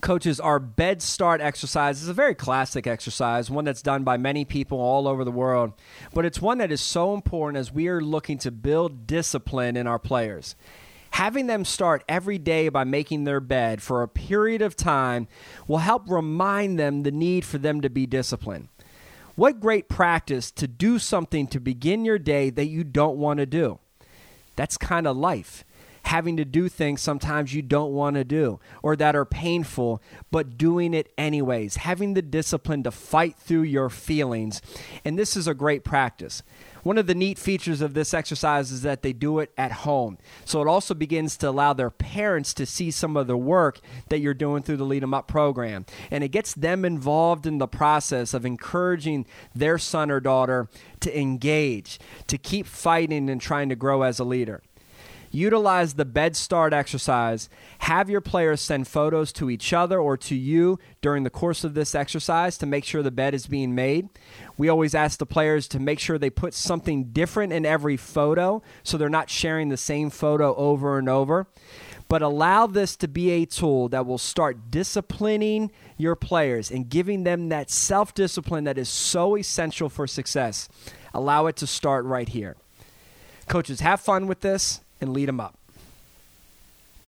Coaches, our bed start exercise is a very classic exercise, one that's done by many people all over the world, but it's one that is so important as we are looking to build discipline in our players. Having them start every day by making their bed for a period of time will help remind them the need for them to be disciplined. What great practice to do something to begin your day that you don't want to do. That's kind of life. Having to do things sometimes you don't want to do or that are painful, but doing it anyways. Having the discipline to fight through your feelings. And this is a great practice. One of the neat features of this exercise is that they do it at home. So it also begins to allow their parents to see some of the work that you're doing through the Lead 'em Up program. And it gets them involved in the process of encouraging their son or daughter to engage, to keep fighting and trying to grow as a leader. Utilize the bed start exercise. Have your players send photos to each other or to you during the course of this exercise to make sure the bed is being made. We always ask the players to make sure they put something different in every photo so they're not sharing the same photo over and over. But allow this to be a tool that will start disciplining your players and giving them that self-discipline that is so essential for success. Allow it to start right here. Coaches, have fun with this and lead them up.